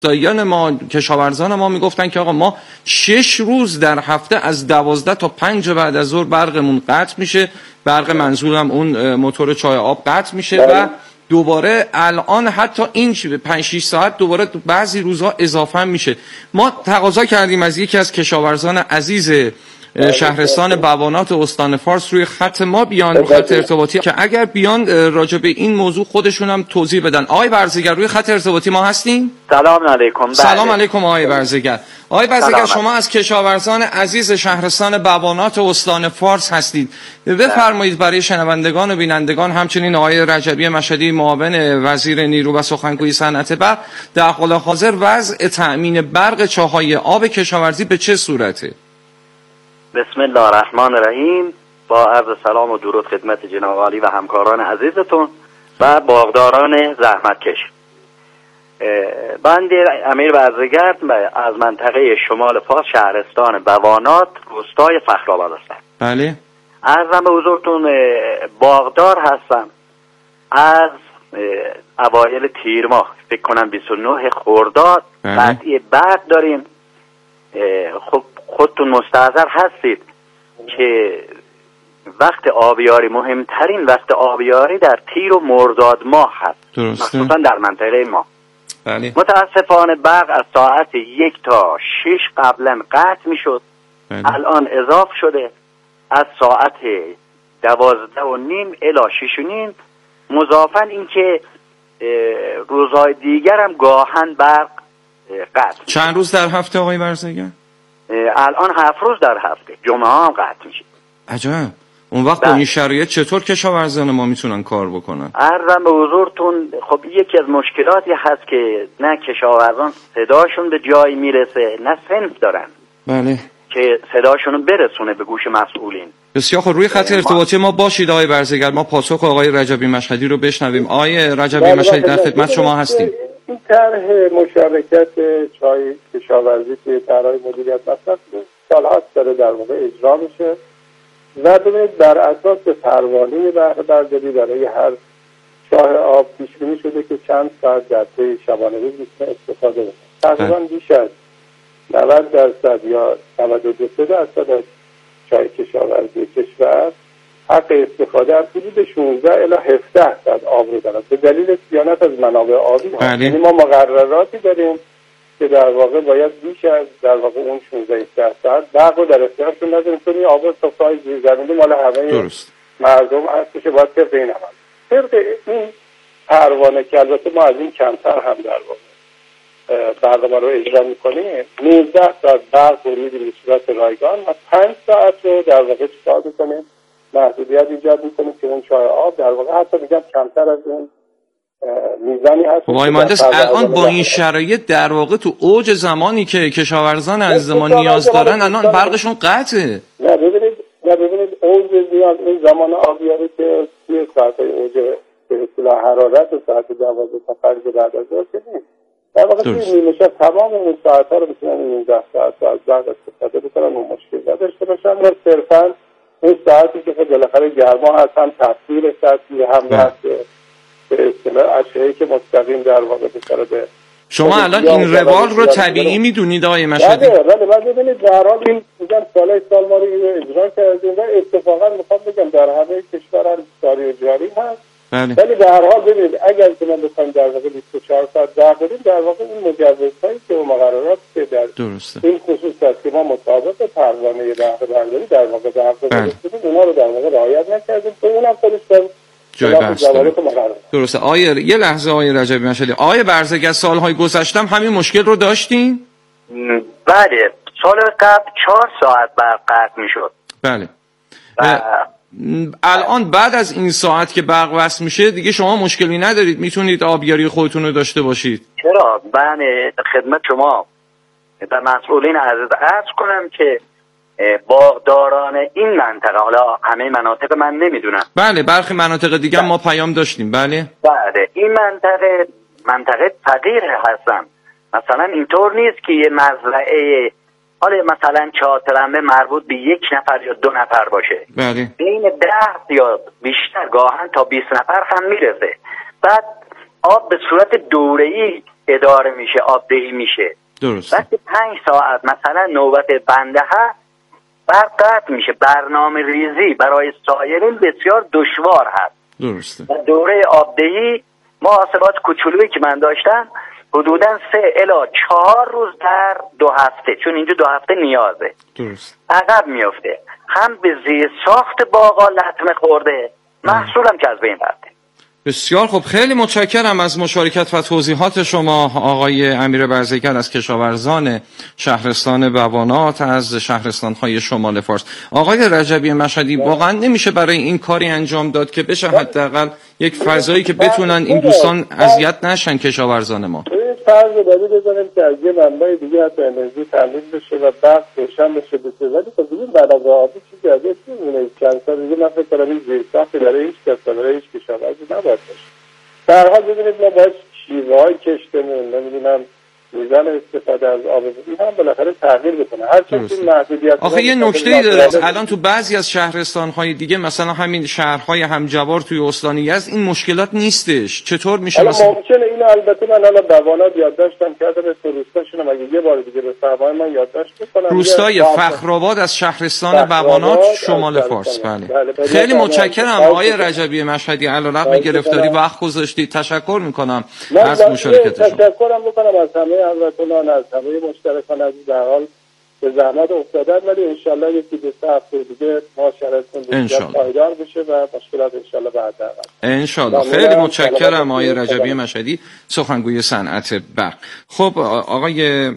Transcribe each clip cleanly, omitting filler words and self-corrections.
روستاییان ما، کشاورزان ما میگفتن که آقا ما 6 روز در هفته از 12 تا 5 بعد از ظهر برقمون قطع میشه. برق منظورم اون موتور چای آب قطع میشه و دوباره الان حتی این 5-6 ساعت دوباره بعضی روزها اضافه میشه. ما تقاضا کردیم از یکی از کشاورزان عزیز شهرستان بوانات استان فارس روی خط ما بیان، رو خط ارتباطی، که اگر بیان راجع به این موضوع خودشون هم توضیح بدن. آقای برزگر روی خط ارتباطی ما هستین؟ سلام علیکم. سلام علیکم آقای برزگر. آقای برزگر شما از کشاورزان عزیز شهرستان بوانات استان فارس هستید. بفرمایید برای شنوندگان و بینندگان، همچنین آقای رجبی مشهدی معاون وزیر نیرو و سخنگوی صنعت برق، در حال حاضر وضع تأمین برق چاهای آب کشاورزی به چه صورته؟ بسم الله الرحمن الرحیم. با عرض سلام و درود خدمت جناب عالی و همکاران عزیزتون و باغداران زحمتکش. بنده امیر برزگر از منطقه شمال فارس، شهرستان بوانات، روستای فخرآباد هستم. بله. عرضم به حضورتون باغدار هستم. از اوایل تیر ماه، فکر کنم 29 خرداد قطعی برق داریم. خب خودتون مستحضر هستید که وقت آبیاری، مهمترین وقت آبیاری در تیر و مرداد ماه هست، مخصوصا در منطقه ما. بله. متاسفانه برق از ساعت 1 تا 6 قبلا قطع می شد. الان اضاف شده از ساعت 12:30 الی 6:30. مضافاً این که روزهای دیگر هم گاهن برق قطع. چند روز در هفته آقای برزگر؟ الان 7 روز در هفته، جمعه هم قطع میشه. عجب. اون وقت با این شرایط چطور کشاورزان ما میتونن کار بکنن؟ عرضم به حضورتون، خب یکی از مشکلاتی هست که نه کشاورزان صداشون به جایی میرسه، نه سنس دارن. بله. که صداشون برسونه به گوش مسئولین. بسیار خب، روی خط ارتباطی ما باشید آقای برزگر، ما پاسخ آقای رجبی مشهدی رو بشنویم. آقای رجبی مشهدی در خدمت شما هستیم. این طرح مشارکت چای کشاورزی که طرح مدیریت مصرف سال‌هاست داره در واقع اجرا میشه و ببینید بر اساس پروانه بهره برداری برای هر چاه آب پیش بینی شده که چند ساعت در طی شبانه روز میتونه استفاده بشه. تقریبا بیش از 90% یا 92% از چای کشاورزی کشور حق استفاده از حدود 16 الی 17% آب رو دارد به دلیل صیانت از منابع آبی. یعنی ما مقرراتی داریم که در واقع باید بیش از در واقع اون 16% برق رو در اختیارشون نداریم، چون این آب سفره‌های زیرزمینی مال همه مردم هست که باید طبق این عمل. طبق این پروانه که البته ما از این کمتر هم در واقع برنامه رو اجرا میکنیم، 19 ساعت برق رو میدیم به صورت رایگان و 5 ساعت رو در واقع چکار میکنیم، محدودیت ایجاد میکنیم که اون چای آب در واقع حتی میگم کمتر از اون میزانی هست. آقای مهندس، الان با این شرایط در واقع تو اوج زمانی که کشاورزان از ما نیاز دارن الان برقشون قطعه. نه ببینید اوج نیاز این زمان آبیاری که توی ساعت‌های اوج به اصطلاح حرارت ساعت 12 تا 5 بعد از ظهر نیست. در واقع توی نیمه شب تمام این ساعت‌ها رو میتونن 19 ساعت از برق استفاده بکنن و مشکل نداشته باشن. و صرفاً این ساعتی که بالاخره گرما هست، هم تاثیر سطحی هم هست به اصطلاح اشعه‌ای که مستقیم در واقع به شما الان این روال رو طبیعی میدونید آقای مشهدی؟ بله ببینید در حال این میگم سال ما رو اجرا کردیم و اتفاقا میخوام بگم در همه کشور هم ساری و جاری هست. ولی در هر حال ببینید اگر که ما بخوایم در واقع 24 ساعت برق بدیم، در واقع این مجوزهایی که و مقررات که در این خصوص هست که ما مطابق پروانه بهره برداری در واقع به حق رسیدیم، اونا رو در واقع رعایت نکردیم که اونم خودش جای بحث داره. درسته. یه لحظه آقای رجبی مشهدی، آقای برزگر سالهای گذشته همین مشکل رو داشتین؟ بله، سال قبل 4 ساعت برق قطع میشد. بله. الان بعد از این ساعت که برق وصل میشه دیگه شما مشکلی ندارید، میتونید آبیاری خودتون رو داشته باشید؟ چرا؟ من خدمت شما و مسئولین عزیز عرض کنم که باغداران این منطقه، حالا همه مناطق من نمیدونم، بله برخی مناطق دیگه ما پیام داشتیم، بله این منطقه فقیر هستن. مثلا اینطور نیست که یه مزرعه حالا مثلا چهارترمه مربوط به 1 نفر یا 2 نفر باشه، بله بین 10 یا بیشتر گاهن تا 20 نفر هم میرسه. بعد آب به صورت دوره‌ای اداره میشه، آبدهی میشه. درست. وقتی 5 ساعت مثلا نوبت بنده هست، برق قطع میشه. برنامه ریزی برای سایرین بسیار دشوار هست. درسته. و دوره آبدهی محاسبات کوچولویی که من داشتم حدوداً 3 الی 4 روز در 2 هفته، چون اینجا 2 هفته نیازه. درست. عقب میفته. هم به زیر ساخت باغا لطمه خورده، محصولم که از بین رفته. بسیار خب، خیلی متشکرم از مشارکت و توضیحات شما آقای امیر برزیگر از کشاورزان شهرستان بوانات از شهرستان‌های شمال فارس. آقای رجبی مشهدی، واقعا نمیشه برای این کاری انجام داد که بشه حداقل یک فضایی که بتونن این دوستان اذیت نشن کشاورزان ما؟ فرض رو بزنیم که از یه منبع دیگه حتی انرژی تامین بشه و برق روشن بشه بشه، ولی خب ببین برنامه آبی چیزی ازش نمیمونه. چند سال دیگه من فکر کنم این زیرساختی برای هیچ کس، برای هیچ کشاورزی نباید باشه. در حال ببینید ما باید شیوه‌های کشتمون، نمیدونم میزان استفاده از آب این هم بالاخره تغییر بکنه. هرچند این محدودیت آخه یه نکته‌ای داره، الان تو بعضی از شهرستان‌های دیگه مثلا همین شهرهای همجوار توی استان یزد این مشکلات نیستش. چطور میشه مثلا؟ ممکنه اینو البته من الان بوانات یادداشتم کردم، به روستاشون اگه یه بار دیگه بفرمایید من یادداشت می‌کنم. روستای فخرآباد از شهرستان بوانات شمال فارس. بله. خیلی متشکرم آقای رجبی مشهدی، علیرغم گرفتاری وقت گذاشتید. تشکر می‌کنم از مشارکت شما. تشکرم می‌کنم از همه هموطنان، از همه مشترکان عزیز در حال به زحمت افتادن، ولی انشالله یکی دو هفته دیگه ما شرایطمون پایدار بشه و مشکلات انشالله بعدا. انشالله. خیلی متشکرم آقای رجبی مشهدی، سخنگوی صنعت برق. خب آقای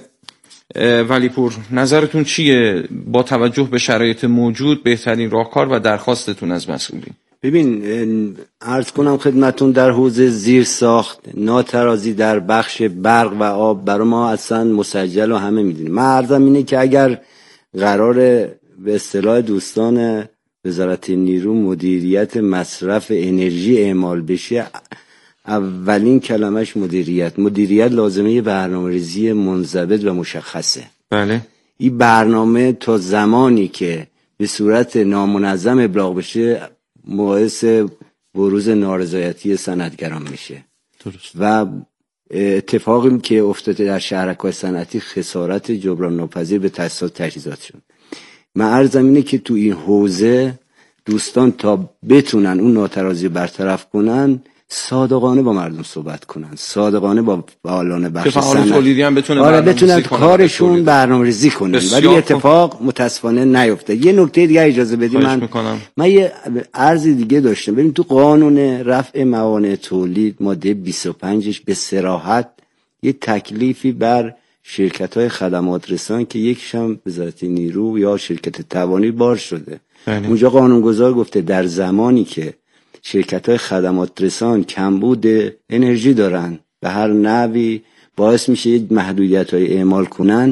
ولیپور، نظرتون چیه با توجه به شرایط موجود؟ بهترین راهکار و درخواستتون از مسئولین؟ ببین عرض کنم خدمتون، در حوزه زیر ساخت ناترازی در بخش برق و آب برای ما اصلا مسجل و همه میدونیم. من عرضم اینه که اگر قرار به اصطلاح دوستان وزارت نیرو مدیریت مصرف انرژی اعمال بشه، اولین کلمش مدیریت لازمه برنامه‌ریزی منضبط و مشخصه. بله. این برنامه تا زمانی که به صورت نامنظم ابلاغ بشه باعث بروز نارضایتی صنعتگران میشه. درست. و اتفاقی که افتاده در شهرک‌های صنعتی خسارت جبران ناپذیر به تأسیسات تجهیزات شد. من عرضم اینه که تو این حوزه دوستان تا بتونن اون ناترازی برطرف کنن، صادقانه با مردم صحبت کنن، صادقانه با فعالان بخش صنعت تولیدی هم بتونن کارشون برنامه‌ریزی کنن، ولی اتفاق متاسفانه نیفته. یه نکته دیگه اجازه بدید، من یه عرضی دیگه داشتم. ببین تو قانون رفع موانع تولید ماده 25ش به صراحت یه تکلیفی بر شرکت‌های خدمات رسان که یکیش هم وزارت نیرو یا شرکت توانی بار شده. اونجا قانونگذار گفته در زمانی که شرکت‌های خدمات رسان کمبود انرژی دارن به هر نحوی باعث میشه یک محدودیت‌های اعمال کنن،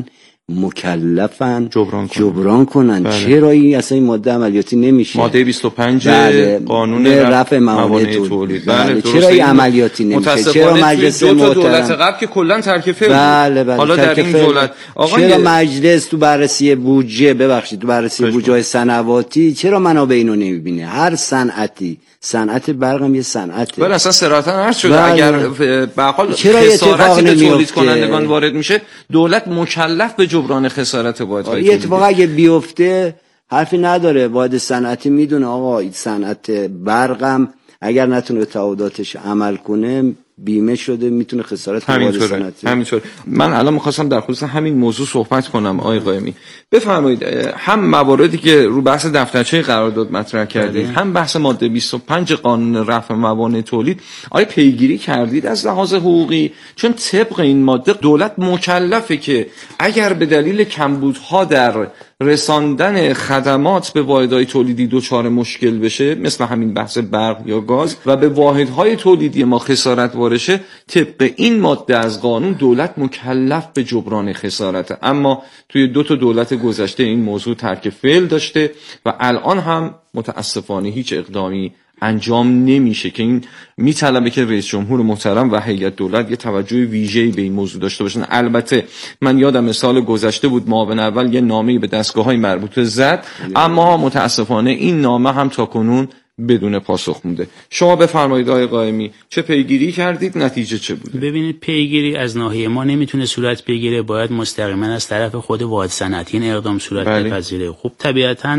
مکلفن جبران کنن. بله. چرا این اصلا این ماده عملیاتی نمیشه؟ ماده 25 قانون رفع موانع تولید. بله. چرا این عملیاتی نمیشه؟ چرا مجلس محترم دولت قبل که کلا ترکیفه بود. حالا در این دولت چرا مجلس تو بررسی بودجه تو بررسی بودجه صنعتی چرا منابع اینو نمیبینه؟ هر صنعتی، صنعت برق هم یه صنعته. بله اصلا صراحتاً عرض شده اگر به حال خسارتی به تولید کنندگان وارد میشه، دولت مکلف به جبران خسارت واحدهای تولیدی. اتفاق اگه بیفته حرفی نداره، واحد صنعتی میدونه آقا این صنعت برقم اگر نتونه تعهداتش عمل کنه بیمه شده، میتونه خسارت واحد صنعتی. همینطور. من الان می‌خواستم در خصوص همین موضوع صحبت کنم آقای قائمی. بفرمایید، هم مواردی که رو بحث دفترچه قرارداد مطرح کردید، هم بحث ماده 25 قانون رفع موانع تولید، آیا پیگیری کردید از لحاظ حقوقی؟ چون طبق این ماده دولت مکلفه که اگر به دلیل کمبودها در رساندن خدمات به واحدهای تولیدی دچار مشکل بشه، مثل همین بحث برق یا گاز، و به واحدهای تولیدی ما خسارت وارشه، طبق این ماده از قانون دولت مکلف به جبران خسارته. اما توی 2 دولت گذشته این موضوع ترک فعل داشته و الان هم متاسفانه هیچ اقدامی انجام نمیشه که این میطلبه که رئیس جمهور محترم و هیئت دولت یه توجه ویژه‌ای به این موضوع داشته باشن. البته من یادم سال گذشته بود معاون اول یه نامه‌ای به دستگاه‌های مربوطه زد، اما متاسفانه این نامه هم تاکنون بدون پاسخ مونده. شما بفرمایید آقای قائمی چه پیگیری کردید، نتیجه چه بوده؟ ببینید پیگیری از ناحیه ما نمیتونه صورت بگیره، باید مستقیما از طرف خود واحد صنعتی این اقدام صورت بپذیره. خب طبیعتاً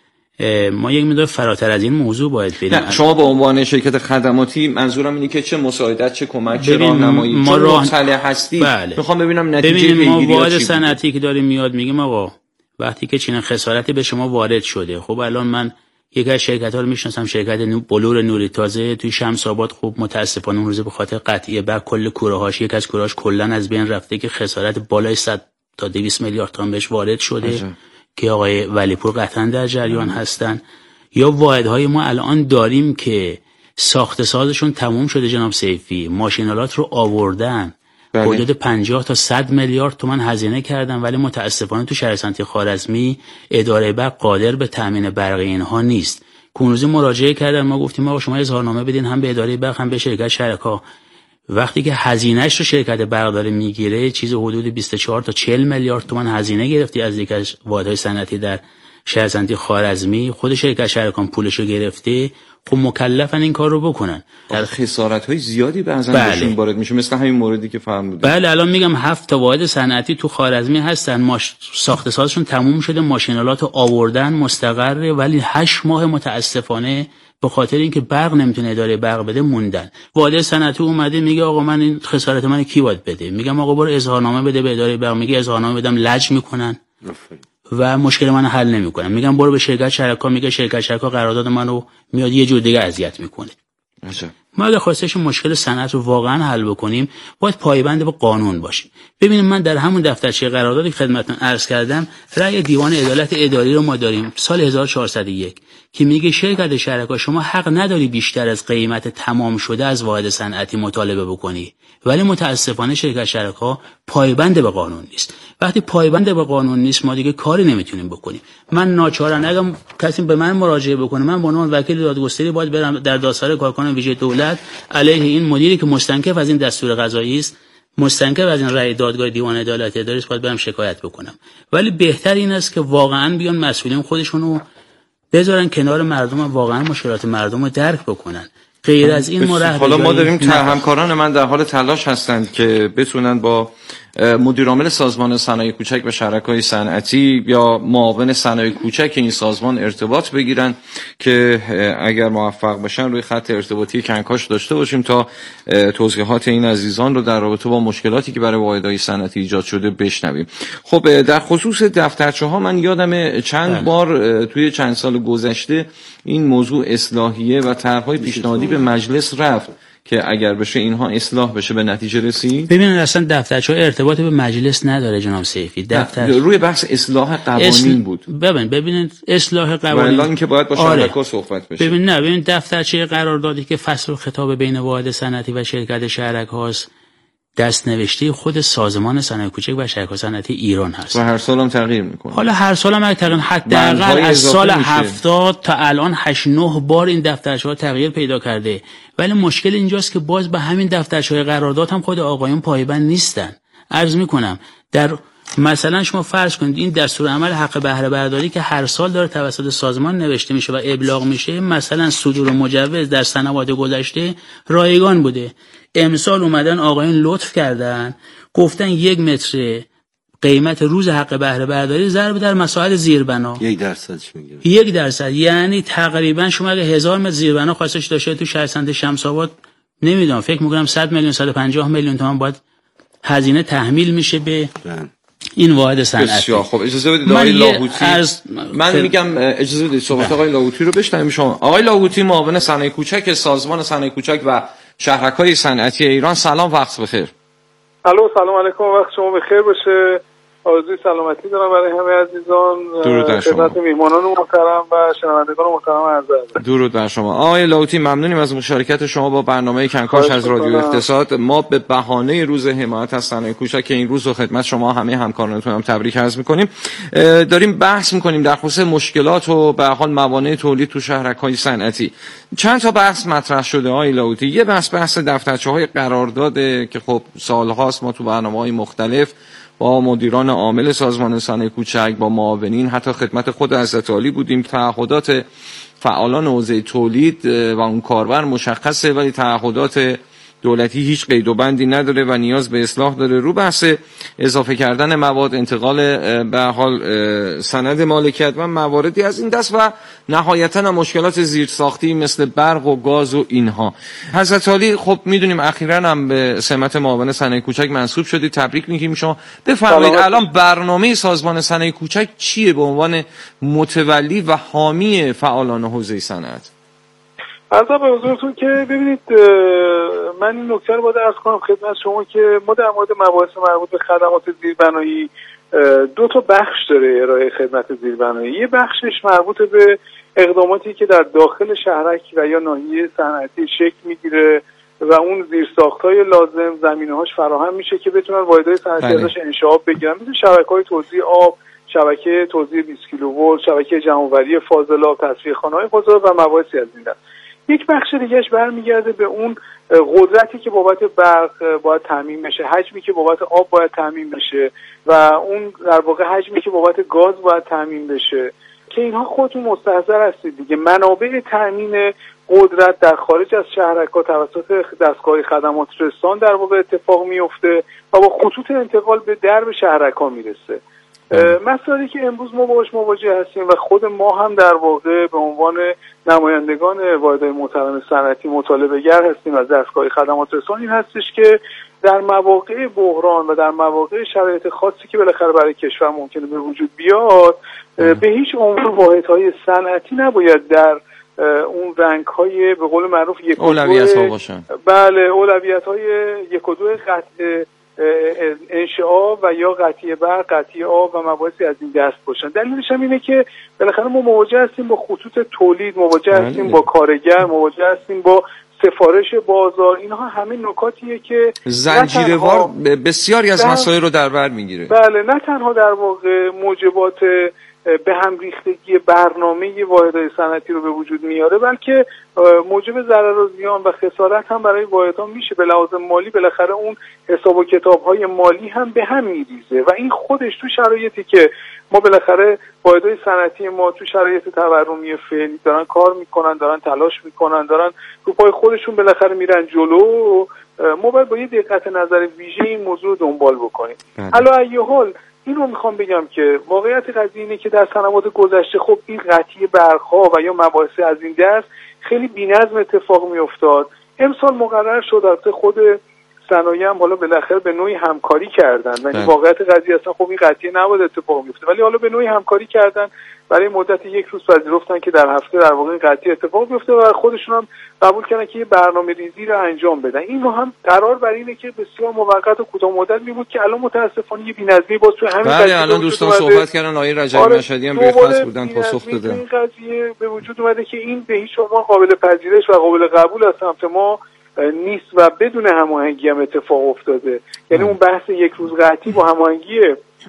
ما یک مقدار فراتر از این موضوع باید بریم. نه شما به عنوان شرکت خدماتی منظورم اینه که چه مساعدت، چه کمک، چه راهنمایی، چون مطلع هستی میخوام ببینم نتیجه پیگیری ما واحد صنعتی که داریم میاد میگیم آقا وقتی که چنین خسارتی به شما وارد شده، خب الان من یک از شرکت‌ها رو میشناسم، شرکت بلور نوری تازه توی شمس آباد، خب متاسفانه اون روز به خاطر قطعیه بعد کل کوره‌هاش یک از کوره‌هاش کلاً از بین رفته که خسارت بالای 100 تا 200 میلیارد تومان بهش وارد شده که آقای ولیپور قطعاً در جریان هستن. یا واحدهای ما الان داریم که ساخت سازشون تموم شده جناب سیفی، ماشینالات رو آوردن حدود 50 تا 100 میلیارد تومان هزینه کردن، ولی متاسفانه تو شهر صنعتی خوارزمی اداره برق قادر به تامین برق اینها نیست. کنوزی مراجعه کردن، ما گفتیم آقا شما اظهارنامه بدین هم به اداره برق هم به شرکت شرکا. وقتی که هزینه‌اش رو شرکت برق داره میگیره چیز حدود 24 تا 40 میلیارد تومان هزینه گرفتی از یک از واحدهای صنعتی در شهر صنعتی خوارزمی، خود شرکت شرکان پولشو گرفته، خب مکلفن این کار رو بکنن. در خسارت‌های زیادی بعضن بهشون وارد میشه، مثل همین موردی که فرمودید. بله الان میگم 7 تا واحد صنعتی تو خوارزمی هستن، ساخت سازشون تموم شده، ماشینالات آوردن مستقره، ولی 8 ماه متاسفانه به خاطر اینکه برق نمیتونه اداره برق بده موندن. واحد صنعتی اومده میگه آقا من این خسارت من کی باید بده؟ میگم آقا برو اظهارنامه بده به اداره برق، میگه اظهارنامه بدم لج میکنن و مشکل منو حل نمیکنن. میگم برو به شرکت شرکا، میگه شرکت شرکا قرارداد منو میاد یه جور دیگه اذیت میکنه. ما اگه خواستیم مشکل صنعت رو واقعا حل بکنیم باید پایبند به قانون باشیم. ببینید من در همون دفترچه قراردادی که خدمتتون عرض کردم رأی دیوان عدالت اداری رو ما داریم سال 1401 که میگه شرکت شرکا شما حق نداری بیشتر از قیمت تمام شده از واحد صنعتی مطالبه بکنی، ولی متاسفانه شرکت شرکا پایبند به قانون نیست. وقتی پایبند به قانون نیست ما دیگه کاری نمیتونیم بکنیم. من ناچارم اگه کسی به من مراجعه بکنه من به عنوان وکیل دادگستری باید برم در دادسرای کارکنان ویژه دولت علیه این مدیری که مستنکف از این دستور قضایی است، مستنکف از این رأی دادگاه دیوان عدالت اداری است، باید برم شکایت بکنم. ولی بهتر این است که واقعا بیان مسئولین خودشونو بذارن کنار مردم و واقعا مشکلات مردم رو درک بکنن. غیر از این حالا ما داریم همکاران من در حال تلاش هستند که بتونن با مدیر عامل سازمان صنایع کوچک و شرکای صنعتی یا معاون صنایع کوچک این سازمان ارتباط بگیرن که اگر موفق باشن روی خط ارتباطی کنکاش داشته باشیم تا توضیحات این عزیزان رو در رابطه با مشکلاتی که برای واحدهای صنعتی ایجاد شده بشنویم. خب در خصوص دفترچه ها من یادم چند بار توی چند سال گذشته این موضوع اصلاحیه و طرح‌های پیشنهادی به مجلس رفت که اگر بشه اینها اصلاح بشه به نتیجه رسید. ببینید اصلا دفترچه‌ها ارتباط به مجلس نداره جناب سیفی. روی بحث اصلاح قوانین بود. ببینید اصلاح قوانین الان که باید با شرکا صحبت بشه. ببینید دفترچه قراردادی که فصل خطاب بین واحد صنعتی و شرکت شرکاست دست نوشته خود سازمان صنایع کوچک و شرکای صنعتی ایران هست و هر سال هم تغییر میکنه. حالا هر سال هم تغییر، حداقل از سال 70 تا الان 8-9 بار این دفترچه‌ها تغییر پیدا کرده. ولی مشکل اینجاست که باز به همین دفترچه‌های قرارداد هم خود آقایون پایبند نیستن. عرض میکنم در مثلا شما فرض کنید این دستور عمل حق بهره برداری که هر سال داره توسط سازمان نوشته میشه و ابلاغ میشه، مثلا صدور مجوز در سنوات گذشته رایگان بوده. امسال اومدن آقایون لطف کردن گفتن 1 متر قیمت روز حق بهره برداری ضرب در مساحت زیربنا 1% میگیره. 1% یعنی تقریبا شما اگه 1000 متر زیربنا خواستش داشته تو شهر صنعتی شمس آباد نمیدونم فکر میکنم 100 میلیون 150 میلیون تومان باید هزینه تحمیل میشه به این واحد صنعتی. بسیار خب اجازه بدید آقای لاهوتی من میگم اجازه بدید صحبت آقای لاهوتی رو بشنویم. شما آقای لاهوتی معاون صنایع کوچک سازمان صنایع کوچک و شهرک‌های صنعتی ایران، سلام وقت بخیر. الو سلام علیکم، وقت شما بخیر باشه. آرزوی سلامتی دارم برای همه عزیزان، خدمت میهمانان محترم و شنوندگان محترم عرض ادب. درود بر شما. آقای لاهوتی ممنونیم از مشارکت شما با برنامه کنکاش از رادیو اقتصاد. ما به بهانه روز حمایت از صنایع کوچک که این روز رو خدمت شما همه همکارانتون هم تبریک عرض می‌کنیم، داریم بحث می‌کنیم در خصوص مشکلات و به هر حال موانع تولید تو شهرک‌های صنعتی. چند تا بحث مطرح شده آقای لاهوتی. یه بحث دفترچه‌های قرارداد که خب سال‌هاست ما تو برنامه‌های مختلف با مدیران عامل سازمان صنایع کوچک با معاونین حتی خدمت خود حضرت عالی بودیم. تعهدات فعالان حوزه تولید و اون کاربر مشخصه، ولی تعهدات دولتی هیچ قید و بندی نداره و نیاز به اصلاح داره. رو بحث اضافه کردن مواد، انتقال به حال سند مالکیت و مواردی از این دست و نهایتاً مشکلات زیرساختی مثل برق و گاز و اینها. حضرت عالی خب میدونیم اخیراً هم به سمت معاون صنایع کوچک منصوب شدید، تبریک میگیم شما. بفرمایید الان برنامه سازمان صنایع کوچک چیه به عنوان متولی و حامی فعالان حوزه صنعت؟ عرضم به حضورتون که ببینید، من این نکته رو باید عرض کنم خدمت شما که ما در مورد مباحث مربوط به خدمات زیربنایی 2 تا بخش داره ارائه خدمت زیربنایی. یه بخشش مربوط به اقداماتی که در داخل شهرک و یا ناحیه صنعتی شکل میگیره و اون زیرساخت‌های لازم زمینه‌هاش فراهم میشه که بتونن واحدهای صنعتی ازش انشعاب بگیرن، مثل شبکه‌های توزیع آب، شبکه توزیع 20 کیلوولت، شبکه جمع‌آوری فاضلاب، تصفیه‌خانه‌های فاضلاب و مباحثی از این دست. یک بخش دیگهش برمیگرده به اون قدرتی که بابت برق باید تامین بشه، حجمی که بابت آب باید تامین بشه و اون در واقع حجمی که بابت گاز باید تامین بشه، که اینها خودتون مستحضر هستید دیگه. منابع تامین قدرت در خارج از شهرک‌ها توسط دستگاه خدمات رسان در واقع اتفاق میفته و با خطوط انتقال به درب شهرک‌ها میرسه. مسائلی که امروز ما باهاش مواجه هستیم و خود ما هم در واقع به عنوان نمایندگان واحدهای محترم صنعتی مطالبه گر هستیم از دستگاه خدمات رسان، این هستش که در مواقع بحران و در مواقع شرایط خاصی که بالاخره برای کشور ممکنه به وجود بیاد، به هیچ عنوان واحدهای صنعتی نباید در اون رنگ‌های به قول معروف اولویت‌ها باشن. بله، اولویت‌های 1 و 2 قطع انشعاب و یا قطعی برق، قطعی آب و مباحثی از این دست باشن. دلیلش هم اینه که بالاخره ما مواجه هستیم با خطوط تولید، مواجه هستیم با کارگر، مواجه هستیم با سفارش بازار. اینها همه نکاتیه که زنجیروار بسیاری از مسائل رو در بر میگیره. بله، نه تنها در واقع موجبات به هم ریختگی برنامه واحدهای صنعتی رو به وجود میاره، بلکه موجب ضرر و زیان و خسارت هم برای واحدها میشه. به لحاظ مالی بالاخره اون حساب و کتاب‌های مالی هم به هم میریزه و این خودش تو شرایطی که ما بالاخره واحدهای صنعتی ما تو شرایط تورمی فعلی دارن کار میکنن، دارن تلاش میکنن، دارن رو پای خودشون بالاخره میرن جلو، ما باید با یه دقت نظر ویژه این موضوع دنبال بکنیم. علی ای حال این رو میخوام بگم که واقعیت قضیه اینه که در سنوات گذشته خب این قطعی برق‌ها و یا مباحث از این دست خیلی بی‌نظم اتفاق میافتاد. امسال مقرر شد البته خود صنایع هم حالا بالاخره به نوعی همکاری کردن و این واقعیت قضیه اصلا خب این قضیه نباید اتفاق میفته، ولی حالا به نوعی همکاری کردن، برای مدت 1 روز پذیرفتن که در هفته در واقع این قضیه اتفاق بیفته و خودشون هم قبول کردن که یه برنامه‌ریزی رو انجام بدن. این رو هم قرار بر اینه که بسیار موقت و کوتاه مدت می بود که الان متاسفانه یه بی‌نظمی باز تو همین قضیه الان دوستان صحبت کردن، آقای رجبی مشهدی هم بحث بودن پاسخ دادن. این قضیه به وجود اومده که این به هیچ عنوان قابل پذیرش و قابل قبول از سمت ما نیست و بدون هماهنگی هم اتفاق افتاده. یعنی اون بحث 1 روز قطعی با هماهنگی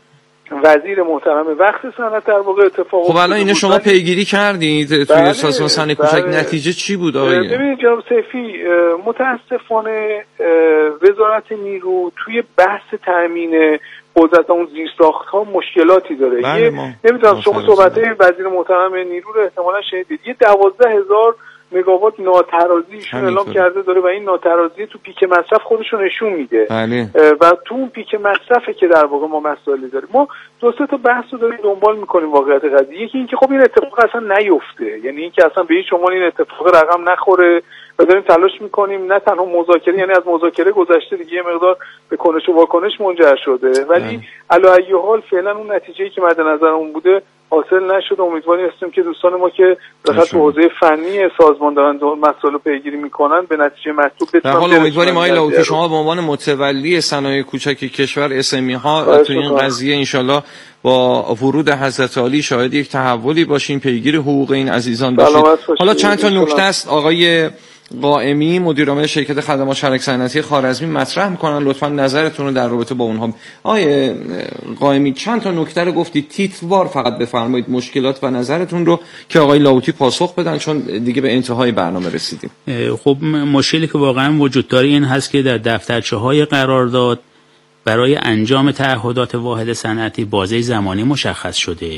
وزیر محترم وقت صنعت در واقع اتفاق افتاد. خب الان اینو شما پیگیری کردید توی سازمان صنایع کوچک، نتیجه چی بود آقای؟ ببینید جناب سیفی، متاسفانه وزارت نیرو توی بحث تامین قدرت اون زیرساخت‌ها مشکلاتی داره. نمیدونم شما صحبت وزیر محترم نیرو رو احتمالاً شنیدید. یه 12,000 مگاوات ناترازیشون اعلام کرده داره و این ناترازی تو پیک مصرف خودشون نشون میده. و تو اون پیک مصرفه که در واقع ما مسائلی داریم. ما 2-3 تا بحث رو داریم دنبال میکنیم واقعیت قضیه. یکی اینکه خب این اتفاق اصلا نیفته، یعنی اینکه اصلا به هیچ عنوان این اتفاق رقم نخوره و داریم تلاش میکنیم نه تنها مذاکره، یعنی از مذاکره گذشته دیگه یه مقدار به کنش و واکنش منجر شده، ولی علی ای حال فعلا اون نتیجه‌ای که مد نظرمون بوده حاصل نشد. امیدواریم هستیم که دوستان ما که در تو حوزه فنی سازمان دارن مسائل رو پیگیری میکنن به نتیجه مطلوب برسن. در حال امیدواریم آقای لاوتی شما به عنوان متولی صنایع کوچک کشور اسمی ها تو این قضیه انشالله با ورود حضرت عالی شاهد یک تحولی باشین، پیگیر حقوق این عزیزان باشین. حالا چند تا نکته است آقای قائمی مدیر عامل شرکت خدمات شرک صنعتی خوارزمی مطرح میکنن، لطفا نظرتون رو در رابطه با اونها. آقای قائمی چند تا نکته رو گفتید، تیتروار فقط بفرمایید مشکلات و نظرتون رو که آقای لاوتی پاسخ بدن، چون دیگه به انتهای برنامه رسیدیم. خب مشکلی که واقعا وجود داره این هست که در دفترچه‌های قرارداد برای انجام تعهدات واحد صنعتی بازه زمانی مشخص شده،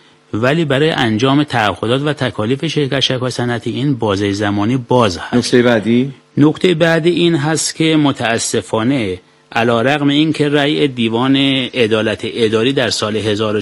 ولی برای انجام تعهدات و تکالیف شرکت‌های صنعتی این بازه زمانی باز هست. نکته بعدی این هست که متاسفانه علی‌رغم اینکه رأی دیوان عدالت اداری در سال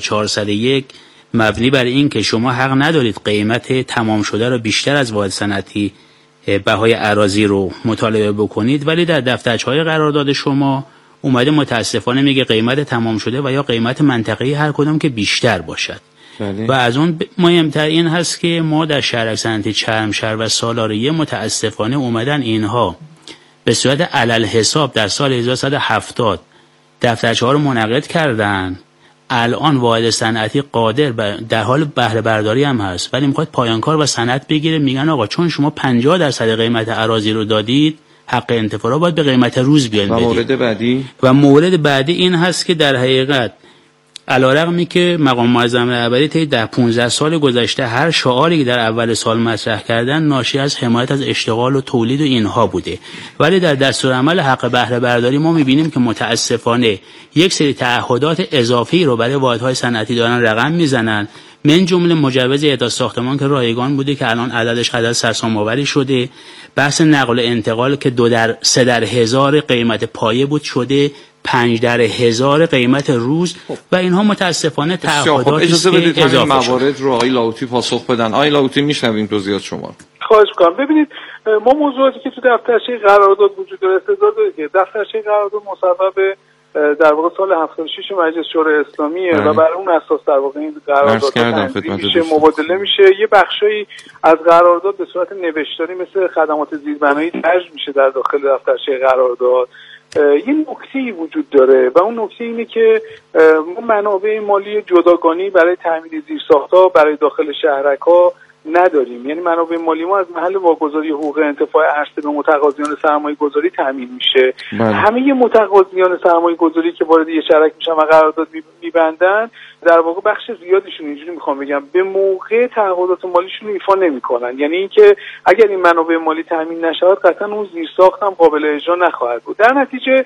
1401 مبنی بر این که شما حق ندارید قیمت تمام شده را بیشتر از واحد صنعتی بهای اراضی رو مطالبه بکنید، ولی در دفترچه‌های قرارداد شما اومده متاسفانه میگه قیمت تمام شده و یا قیمت منطقه‌ای هر کدام که بیشتر باشد. و از اون مهمتر این هست که ما در شهرک صنعتی چرمشهر و سالاریه متاسفانه اومدن اینها به صورت علل حساب در سال 1170 دفترچه‌ها رو منعقد کردن. الان واحد صنعتی قادر در حال بهره برداری هم هست، ولی میخواد پایانکار و صنعت بگیره. میگن آقا چون شما 50% قیمت اراضی رو دادید، حق انتفاع باید به قیمت روز بیان بدید. و مورد بعدی این هست که در حقیقت علی‌رغمی که مقام معظم رهبری طی در 15 سال گذشته هر شعاری که در اول سال مطرح کردن ناشی از حمایت از اشتغال و تولید و اینها بوده، ولی در دستورالعمل حق بهره برداری ما می‌بینیم که متأسفانه یک سری تعهدات اضافی رو برای واحدهای صنعتی دارن رقم میزنن، من جمله مجوز اعطا ساختمان که رایگان بوده که الان عددش عدد سرسام‌آوری شده، بحث نقل و انتقال که 2 در 3 در 1000 قیمت پایه بود شده 5 در 1000 قیمت روز و اینها متاسفانه تعهداتی اجازه بدید همین موارد رو آقای لاوطی پاسخ بدن. آقای لاوطی میشنویم توضیحات شما. خواهش می‌کنم. ببینید ما موضوعاتی که تو دفترچه قرارداد وجود داره استدلال داره که دفترچه قرارداد مصوب در واقع سال 76 مجلس شورای اسلامیه و بر اون اساس در واقع این قرارداد میشه مبادله میشه. یه بخشی از قرارداد به صورت نوشتاری مثل خدمات زیربنایی درج میشه در داخل دفترچه قرارداد. یه نکته‌ای وجود داره و اون نکته اینه که ما منابع مالی جداگانه برای تامین زیرساخت‌ها برای داخل شهرک‌ها نداریم. یعنی منابع مالی ما از محل واگذاری حقوق انتفاع عرضه به متقاضیان سرمایه‌گذاری تامین میشه. همه متقاضیان سرمایه‌گذاری که وارد یه شرکت میشن و قرارداد میبندن در واقع بخش زیادیشون اینجوری میخوام بگم به موقع تعهدات مالیشون رو ایفا نمیکنن. یعنی اینکه اگر این منابع مالی تامین نشود قطعا اون زیرساخت هم قابل اجرا نخواهد بود. در نتیجه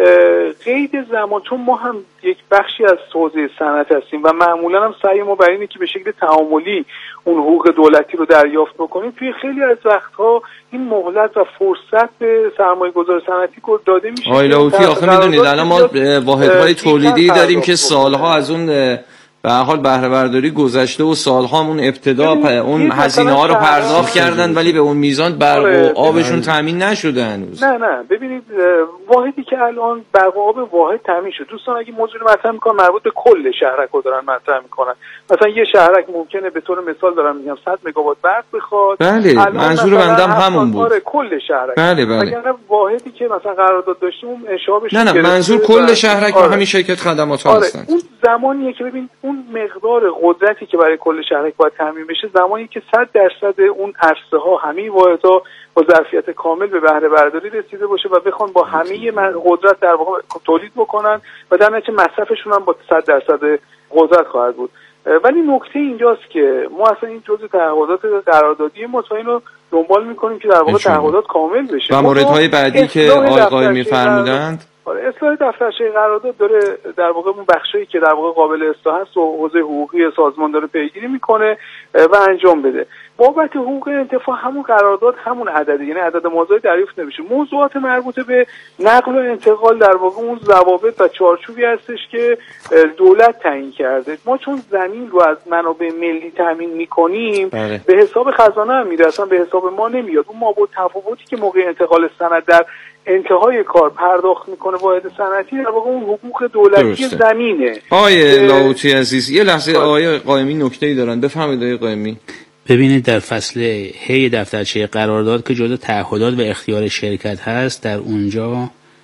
قید زمان، چون ما هم یک بخشی از حوزه صنعت هستیم و معمولا هم سعی ما بر اینه که به شکل تعاملی اون حقوق دولتی رو دریافت بکنیم، توی خیلی از وقتها این مهلت و فرصت به سرمایه‌گذار صنعتی داده میشه. آقای لاوطی آخه میدونید الان ما واحدهای تولیدی داریم که سالها از اون به هر حال بهره برداری گذشته و سالها اون ابتدا اون هزینه ها رو پرداخت کردن ولی به اون میزان برق و آبشون تامین نشده هنوز. نه ببینید واحدی که الان برق و آب واحد تامین شد، دوستان اگه موضوع رو مطرح میکنن مربوط به کل شهرک رو دارن مطرح میکنن. مثلا یه شهرک ممکنه به طور مثال دارم میگم 100 مگاوات برق بخواد. بله منظور بندم همون بود. کل شهرک. بله. اگر واحدی که مثلا قرارداد داشتیم اون انشابش نه منظور کل شهرک و همین شرکت خدمات ها هستن. اون زمانیه که ببین اون مقدار قدرتی که برای کل شهرک باید تامین بشه زمانی که 100% اون عرصه ها همه واحدها با ظرفیت کامل به بهره برداری رسیده باشه و بخوان با همه قدرت در واقع تولید بکنن و در نتیجه مصرفشون هم با 100% قدرت خواهد بود. ولی نکته اینجاست که ما اصلا این جزء تعهدات قراردادی مطمئن رو دنبال میکنیم که در واقع تعهدات کامل بشه. و موردهای بعدی که آقای قائمی فرمودند اصلاح دفترچه قرارداد داره در واقع اون بخشی که در واقع قابل اصلاح هست و حوزه حقوقی سازمان داره پیگیری میکنه و انجام بده. بابت حقوق انتفاع همون قرارداد همون عدده، یعنی عدد مازاد دریافت نمیشه. موضوعات مربوطه به نقل و انتقال در واقع اون ضوابط و چارچوبی هستش که دولت تعیین کرده. ما چون زمین رو از منابع ملی تامین میکنیم به حساب خزانه هم میره، اصلا به حساب ما نمیاد. اون مابعد تفاوتی که موقع انتقال سند در انتهای کار پرداخت میکنه واحد صنعتی در واقع اون حقوق دولتی زمینه. آقای لاوطی عزیز یه لحظه آقای قائمی نکته‌ای دارن، بفرمایید آقای قائمی. ببینید در فصل هی دفترچه قرارداد که جزء تعهدات و اختیار شرکت هست، در اونجا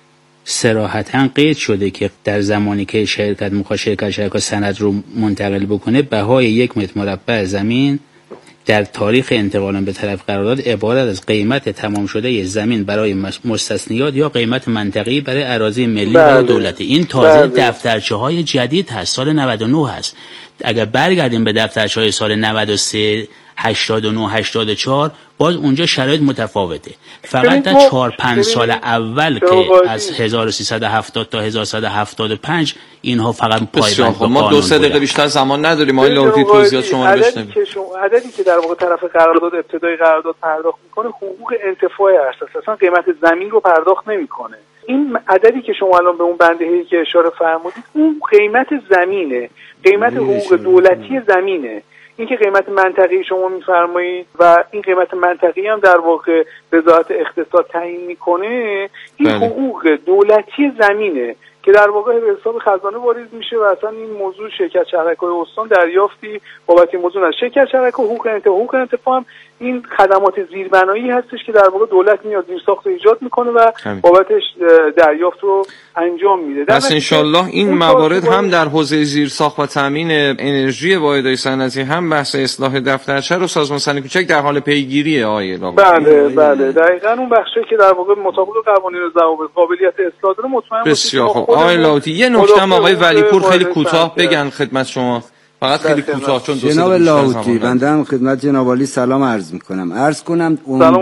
صراحتاً قید شده که در زمانی که شرکت میخواد شرکت سند رو منتقل بکنه، بهای 1 متر مربع زمین در تاریخ انتقال به طرف قرارداد عبارت از قیمت تمام شده زمین برای مستثنیات یا قیمت منطقه‌ای برای اراضی ملی و دولتی. این تازه دفترچه‌های جدید هست، سال 99 هست. اگر برگردیم به دفترچه‌های سال 93 89 84 باز اونجا شرایط متفاوته. فقط در 4-5 سال اول که از 1370 تا 1175 اینها فقط پایبند به ما 2-3 دقیقه بیشتر زمان نداریم. آقای لاهوتی توضیحات شما رو بشنویم. عددی که در واقع طرف قرارداد ابتدای قرارداد پرداخت میکنه حقوق انتفاع ارز، اصلا قیمت زمین رو پرداخت نمیکنه. این عددی که شما الان به اون بنده‌ای که اشاره فرمودید اون قیمت زمینه، قیمت حقوق دولتی زمینه. این که قیمت منطقی شما میفرمایید و این قیمت منطقی هم در واقع وزارت اقتصاد تعیین میکنه، این حقوق دولتی زمینه که در واقع به حساب خزانه وارد میشه و اصلا این موضوع شرکت شهرک‌های استان دریافتی بابت این موضوع از شرکت شهرک و حقوق انتفاع هم این خدمات زیربنایی هستش که در واقع دولت میاد زیرساخت ایجاد میکنه و بابتش دریافت رو انجام میده. پس انشالله این موارد هم در حوزه زیرساخت و تامین انرژی واحدهای صنعتی هم بحث اصلاح دفترچه و سازمان صنایع کوچک در حال پیگیریه آقای لاهوتی. بله دقیقاً اون بخشی که در واقع مطابق قوانین و ضوابط قابلیت اصلاح داره مطمئن بسیار خوب. آقای لاهوتی یه نکته هم آقای ولیپور خیلی کوتاه بگن خدمت شما، فقط خیلی کوتاه چون جناب لاهوتی بنده هم خدمت جناب عالی سلام عرض میکنم. عرض کنم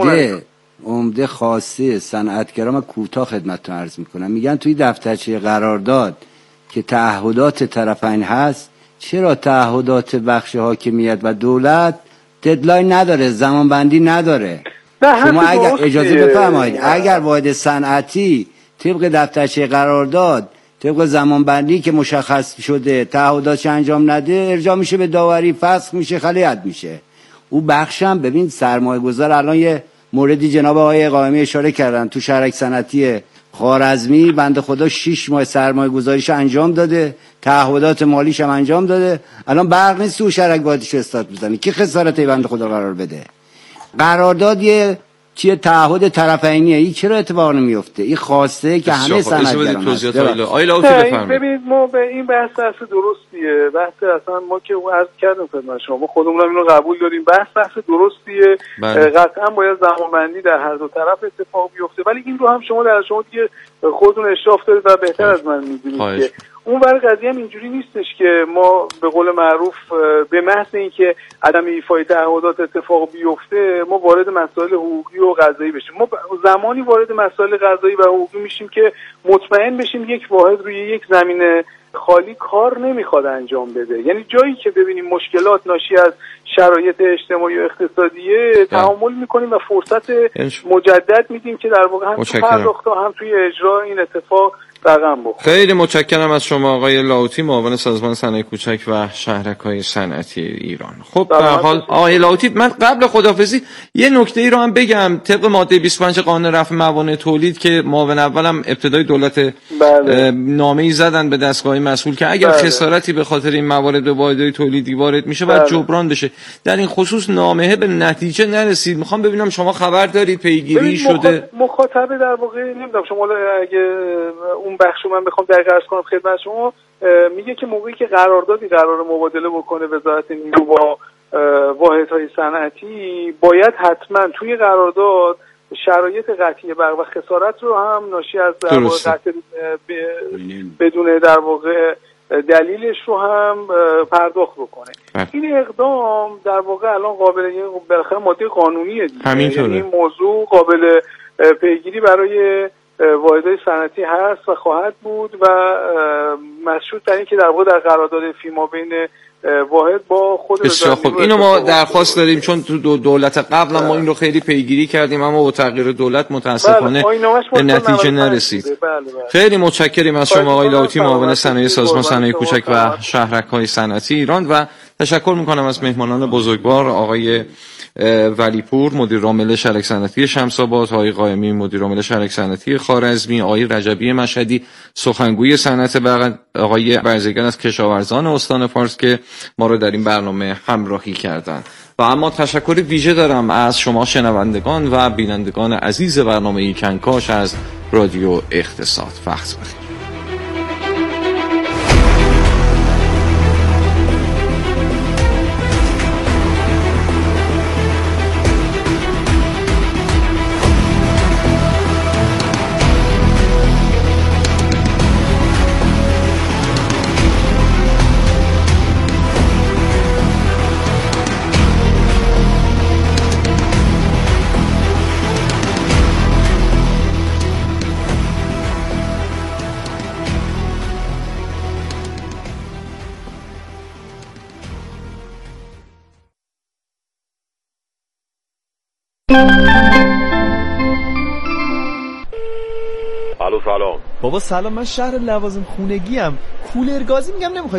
عمده خاصه صنعتگرا من کوتاه خدمتتون عرض میکنم. میگن توی دفترچه قرارداد که تعهدات طرفین هست، چرا تعهدات بخش حاکمیت و دولت ددلاین نداره، زمان بندی نداره؟ شما اگر اجازه بفرمایید اگر واحد صنعتی طبق دفترچه قرارداد طبق زمان بندی که مشخص شده تعهداتش انجام نده، ارجاع میشه به داوری، فسخ میشه، خلیعت میشه. او بخشم ببین سرمایه گذار الان یه موردی جناب آقای قائمی اشاره کردن تو شهرک صنعتی خوارزمی بنده خدا 6 ماه سرمایه گذاریش انجام داده، تعهدات مالیش هم انجام داده، الان برق نیست تو شهرک وادیشو استارت بزنه. کی خسارت بنده خدا قرار بده؟ قرارداد یه چیه تعهد طرفینیه، این چرا اتفاق نمیفته؟ این خواسته که همه صنعتگران هست. آقای لاهوتی بفرمایید. ببینید ما به این بحث درستیه، بحث اصلا ما که عرض کردم خدمت شما ما خودمون اینو قبول داریم، بحث درستیه. قطعا باید زمانبندی در هر دو طرف اتفاق بیفته، ولی این رو هم شما دیگه خودتون اشراف دارید و بهتر از من میدونید که اون برای قضیه هم اینجوری نیستش که ما به قول معروف به محض اینکه عدم ایفای تعهدات اتفاق بیفته ما وارد مسائل حقوقی و قضایی بشیم. ما زمانی وارد مسائل قضایی و حقوقی میشیم که مطمئن بشیم یک واحد روی یک زمینه خالی کار نمیخواد انجام بده، یعنی جایی که ببینیم مشکلات ناشی از شرایط اجتماعی و اقتصادیه تحمل میکنیم و فرصت مجدد میدیم که در واقع هم توی پرداخت و هم توی اجرا این اتفاق رقم بخوره. خیلی متشکرم از شما آقای لاهوتی، معاون سازمان صنایع کوچک و شهرک‌های صنعتی ایران. خب به حال آقای لاهوتی من قبل خداحافظی یه نکته ای رو هم بگم. طبق ماده 25 قانون رفع موانع تولید که معاون اولم ابتدای دولت نامه‌ای زدن به دستگاه مسئول که اگر خسارتی به خاطر این موارد به واحدهای تولیدی وارد میشه باید جبران بشه. در این خصوص نامه به نتیجه نرسید. میخوام ببینم شما خبر دارید پیگیری شده؟ مخاطب در واقع نمیدونم شما اگه اون بخشو من بخوام دقیق عرض کنم خدمت شما، میگه که موقعی که قراردادی قرار مبادله بکنه وزارت نیرو با واحدهای صنعتی باید حتما توی قرارداد شرایط قطعی برق و خسارت رو هم ناشی از در واقع بدون در واقع دلیلش رو هم پرداخت بکنه. این اقدام در واقع الان قابل بالاخره ماده قانونیه دیگه، یعنی این موضوع قابل پیگیری برای واحدهای صنعتی هست و خواهد بود و مشروط در این که در واقع در قرارداد فیما بین واحد با خود بسیار خوب. اینو ما درخواست داریم چون تو دولت قبل ما این رو خیلی پیگیری کردیم اما با تغییر دولت متاسفانه به نتیجه نرسید. خیلی متشکریم از شما آقای لاهوتی، معاون صنایع سازمان صنایع کوچک و شهرک‌های صنعتی ایران و تشکر میکنم از مهمانان بزرگوار آقای ولیپور مدیر عامل شهرک صنعتی شمس‌آباد، آقای قائمی مدیر عامل شهرک صنعتی خوارزمی، آقای رجبی مشهدی سخنگوی صنعت برق، آقای برزگان از کشاورزان استان فارس که ما رو در این برنامه همراهی کردند. و اما تشکر ویژه دارم از شما شنوندگان و بینندگان عزیز برنامه کنکاش از رادیو اقتصاد. وقت بخیر. الو سلام بابا سلام، من شهر لوازم خونگی ام. کولر گازی میگم نمیخوای